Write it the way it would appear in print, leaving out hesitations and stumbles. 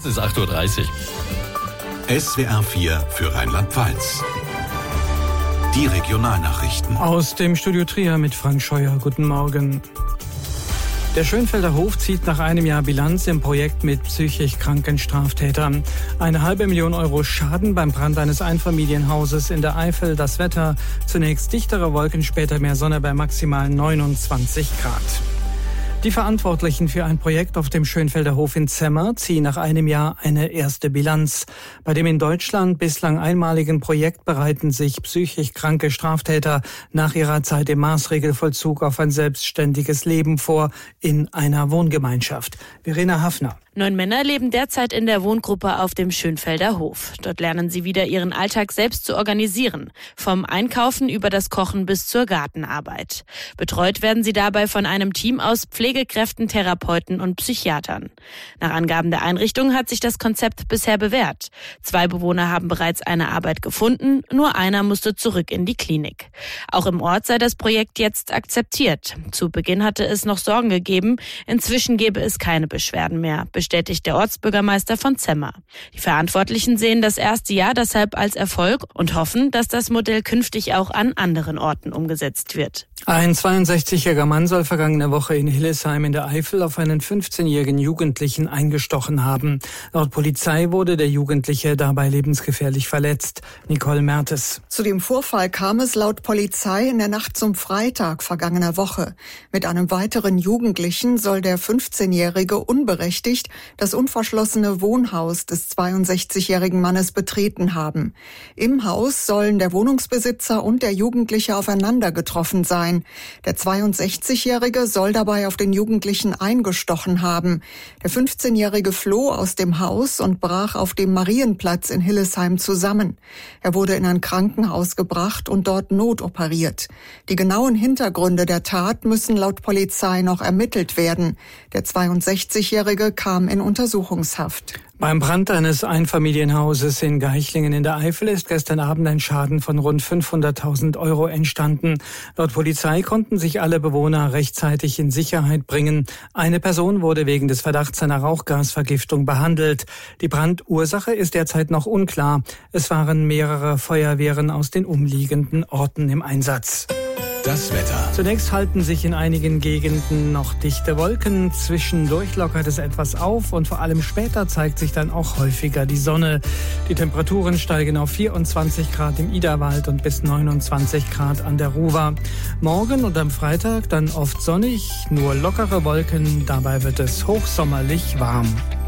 ist 8:30 Uhr. SWR 4 für Rheinland-Pfalz. Die Regionalnachrichten. Aus dem Studio Trier mit Frank Scheuer. Guten Morgen. Der Schönfelder Hof zieht nach einem Jahr Bilanz im Projekt mit psychisch kranken Straftätern. 500.000 Euro Schaden beim Brand eines Einfamilienhauses in der Eifel. Das Wetter: zunächst dichtere Wolken, später mehr Sonne bei maximal 29 Grad. Die Verantwortlichen für ein Projekt auf dem Schönfelder Hof in Zemmer ziehen nach einem Jahr eine erste Bilanz. Bei dem in Deutschland bislang einmaligen Projekt bereiten sich psychisch kranke Straftäter nach ihrer Zeit im Maßregelvollzug auf ein selbstständiges Leben vor in einer Wohngemeinschaft. Verena Hafner. 9 Männer leben derzeit in der Wohngruppe auf dem Schönfelder Hof. Dort lernen sie wieder ihren Alltag selbst zu organisieren. Vom Einkaufen über das Kochen bis zur Gartenarbeit. Betreut werden sie dabei von einem Team aus Pflegekräften, Therapeuten und Psychiatern. Nach Angaben der Einrichtung hat sich das Konzept bisher bewährt. 2 Bewohner haben bereits eine Arbeit gefunden, nur einer musste zurück in die Klinik. Auch im Ort sei das Projekt jetzt akzeptiert. Zu Beginn hatte es noch Sorgen gegeben, inzwischen gebe es keine Beschwerden mehr, bestätigt der Ortsbürgermeister von Zemmer. Die Verantwortlichen sehen das erste Jahr deshalb als Erfolg und hoffen, dass das Modell künftig auch an anderen Orten umgesetzt wird. Ein 62-jähriger Mann soll vergangene Woche in Hillesheim in der Eifel auf einen 15-jährigen Jugendlichen eingestochen haben. Laut Polizei wurde der Jugendliche dabei lebensgefährlich verletzt. Nicole Mertes. Zu dem Vorfall kam es laut Polizei in der Nacht zum Freitag vergangener Woche. Mit einem weiteren Jugendlichen soll der 15-Jährige unberechtigt das unverschlossene Wohnhaus des 62-jährigen Mannes betreten haben. Im Haus sollen der Wohnungsbesitzer und der Jugendliche aufeinander getroffen sein. Der 62-Jährige soll dabei auf den Jugendlichen eingestochen haben. Der 15-Jährige floh aus dem Haus und brach auf dem Marienplatz in Hillesheim zusammen. Er wurde in ein Krankenhaus gebracht und dort notoperiert. Die genauen Hintergründe der Tat müssen laut Polizei noch ermittelt werden. Der 62-Jährige kam in Untersuchungshaft. Beim Brand eines Einfamilienhauses in Geichlingen in der Eifel ist gestern Abend ein Schaden von rund 500.000 Euro entstanden. Laut Polizei konnten sich alle Bewohner rechtzeitig in Sicherheit bringen. Eine Person wurde wegen des Verdachts einer Rauchgasvergiftung behandelt. Die Brandursache ist derzeit noch unklar. Es waren mehrere Feuerwehren aus den umliegenden Orten im Einsatz. Das Wetter. Zunächst halten sich in einigen Gegenden noch dichte Wolken. Zwischendurch lockert es etwas auf und vor allem später zeigt sich dann auch häufiger die Sonne. Die Temperaturen steigen auf 24 Grad im Iderwald und bis 29 Grad an der Ruwer. Morgen und am Freitag dann oft sonnig, nur lockere Wolken. Dabei wird es hochsommerlich warm.